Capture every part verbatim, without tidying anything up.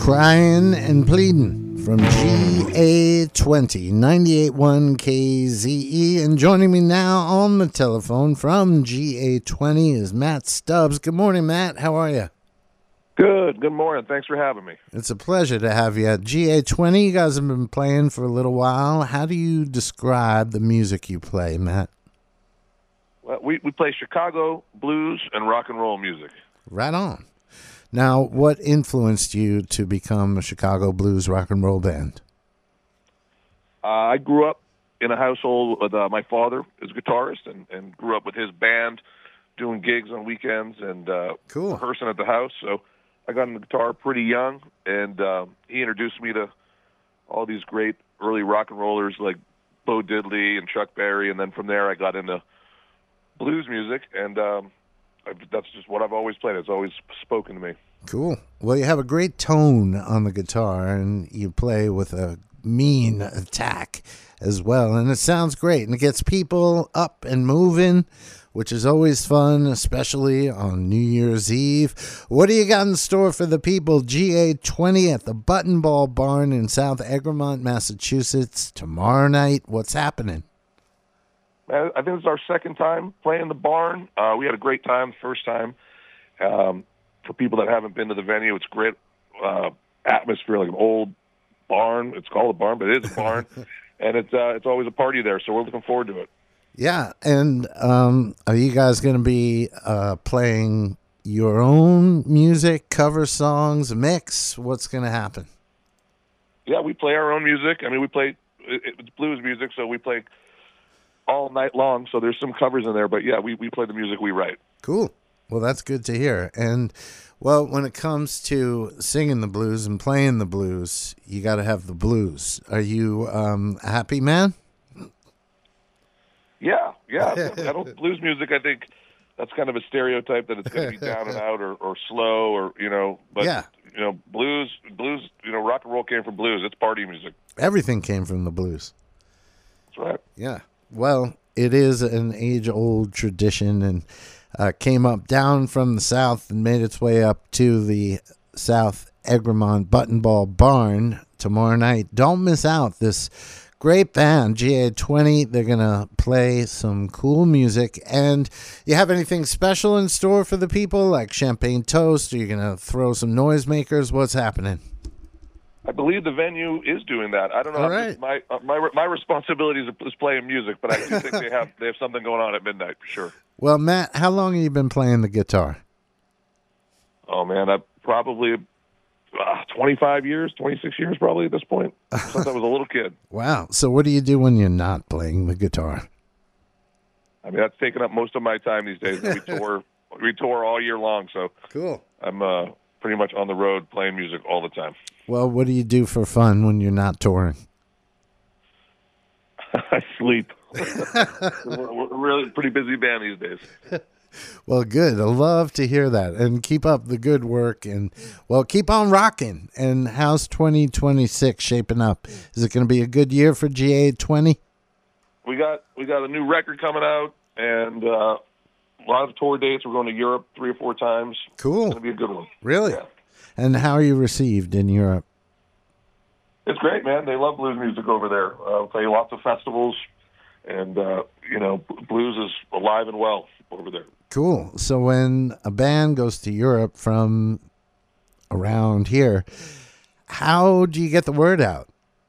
Crying and Pleading from G A twenty, ninety-eight point one K Z E. And joining me now on the telephone from G A twenty is Matt Stubbs. Good morning, Matt. How are you? Good. Good morning. Thanks for having me. It's a pleasure to have you at G A twenty. You guys have been playing for a little while. How do you describe the music you play, Matt? Well, we, we play Chicago blues and rock and roll music. Right on. Now, what influenced you to become a Chicago blues rock and roll band? Uh, I grew up in a household with uh, my father is a guitarist and, and grew up with his band doing gigs on weekends and uh, cool. rehearsing at the house. So I got into guitar pretty young, and uh, he introduced me to all these great early rock and rollers like Bo Diddley and Chuck Berry, and then from there I got into blues music, and um, I, that's just what I've always played. It's always spoken to me. Cool. Well, you have a great tone on the guitar, and you play with a mean attack as well, and it sounds great, and it gets people up and moving, which is always fun, especially on New Year's Eve. What do you got in store for the people? G A twenty at the Button Ball Barn in South Egremont, Massachusetts, tomorrow night. What's happening? I think it's our second time playing the barn. Uh, we had a great time the first time. Um, for people that haven't been to the venue, it's great uh, atmosphere, like an old barn. It's called a barn, but it is a barn, and it's uh, it's always a party there. So we're looking forward to it. Yeah, and um, are you guys going to be uh, playing your own music, cover songs, a mix? What's going to happen? Yeah, we play our own music. I mean, we play it, it's blues music, so we play all night long, so there's some covers in there, but yeah, we, we play the music we write. Cool. Well, that's good to hear. And, well, when it comes to singing the blues and playing the blues, you got to have the blues. Are you um, a happy man? Yeah, yeah. I don't, blues music, I think that's kind of a stereotype that it's going to be down and out or, or slow or, you know, but, yeah. you know, blues, blues, you know, rock and roll came from blues. It's party music. Everything came from the blues. That's right. Yeah. Well, it is an age-old tradition and uh, came up down from the south and made its way up to the South Egremont Button Ball Barn tomorrow night. Don't miss out. This great band, G A twenty, they're going to play some cool music. And you have anything special in store for the people, like champagne toast? Are you going to throw some noisemakers? What's happening? I believe the venue is doing that. I don't know. All right. My uh, my my responsibility is, is playing music, but I do think they have they have something going on at midnight for sure. Well, Matt, how long have you been playing the guitar? Oh man, I probably uh, twenty-five years, twenty-six years probably at this point. Since I was a little kid. Wow. So what do you do when you're not playing the guitar? I mean, that's taken up most of my time these days. We tour we tour all year long, so cool. I'm uh, pretty much on the road playing music all the time. Well, what do you do for fun when you're not touring? I sleep. we're, we're really pretty busy band these days. Well, good. I love to hear that. And keep up the good work. And, well, keep on rocking. And how's twenty twenty-six shaping up? Is it going to be a good year for G A twenty? We got we got a new record coming out and uh, a lot of tour dates. We're going to Europe three or four times. Cool. It's going to be a good one. Really? Yeah. And how are you received in Europe? It's great, man. They love blues music over there. Uh, play lots of festivals, and, uh, you know, blues is alive and well over there. Cool. So when a band goes to Europe from around here, how do you get the word out?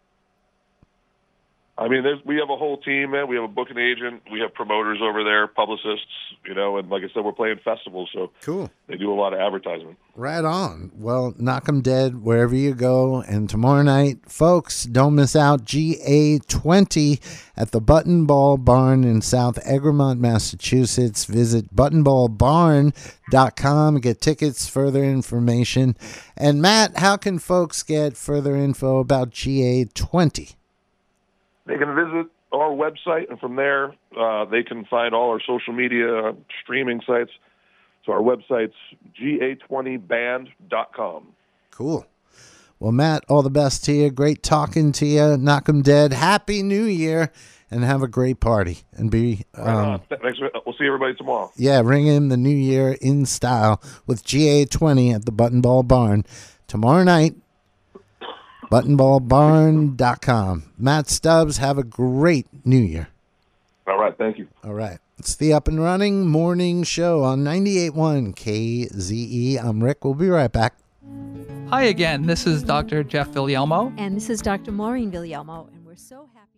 I mean, there's, we have a whole team, man. We have a booking agent. We have promoters over there, publicists, you know, and like I said, we're playing festivals, so cool. They do a lot of advertisement. Right on. Well, knock 'em dead wherever you go. And tomorrow night, folks, don't miss out. G A twenty at the Button Ball Barn in South Egremont, Massachusetts. Visit button ball barn dot com. Get tickets, further information. And Matt, how can folks get further info about G A twenty? They can visit our website, and from there, uh, they can find all our social media uh, streaming sites. So our website's G A twenty band dot com. Cool. Well, Matt, all the best to you. Great talking to you. Knock 'em dead. Happy New Year, and have a great party. And be um, right Thanks. For, we'll see everybody tomorrow. Yeah, ring in the new year in style with G A twenty at the Button Ball Barn tomorrow night button ball barn dot com. Matt Stubbs, have a great New Year. All right, thank you. All right. It's the Up and Running Morning Show on ninety-eight point one K Z E. I'm Rick. We'll be right back. Hi again. This is Doctor Jeff Villalmo. And this is Doctor Maureen Villalmo, and we're so happy.